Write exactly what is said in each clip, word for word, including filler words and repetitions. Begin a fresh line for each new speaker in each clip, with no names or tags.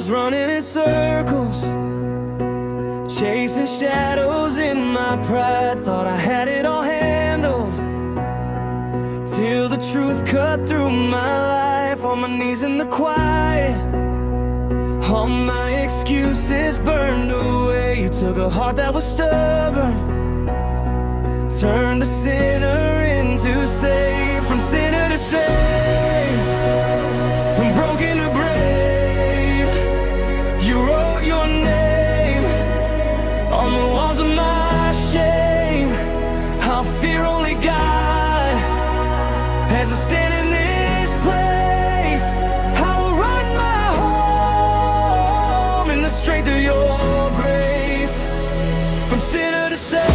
was running in circles, chasing shadows in my pride. Thought I had it all handled, till the truth cut through my life. On my knees in the quiet, all my excuses burned away. You took a heart that was stubborn, turned a sinner into saved. From sinner to saved, from broken to brave. You wrote your name on the walls of my shame. I'll fear only God as I stand in this place. I will run my home in the strength of your grace. From sinner to saved,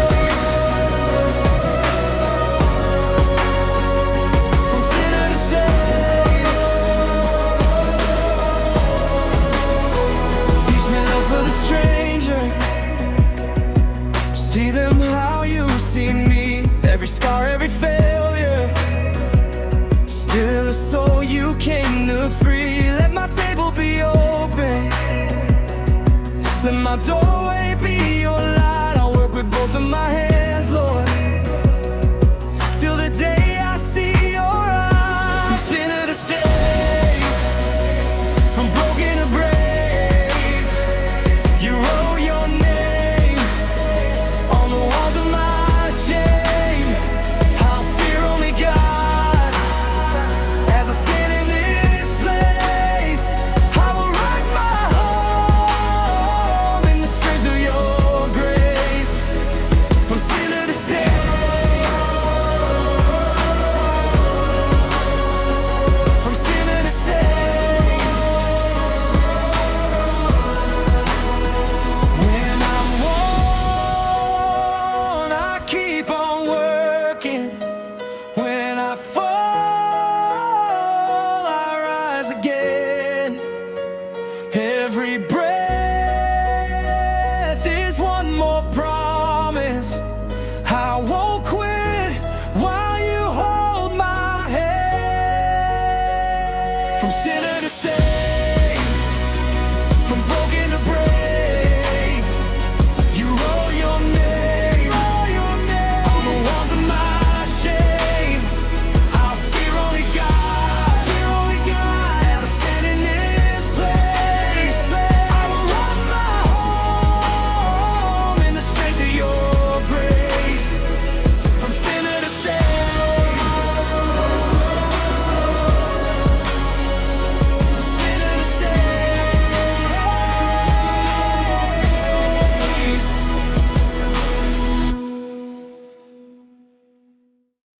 see them how you see me. Every scar, every failure, still a soul you came to free. Let my table be open, let my doorway be your light. I'll work with both of my hands,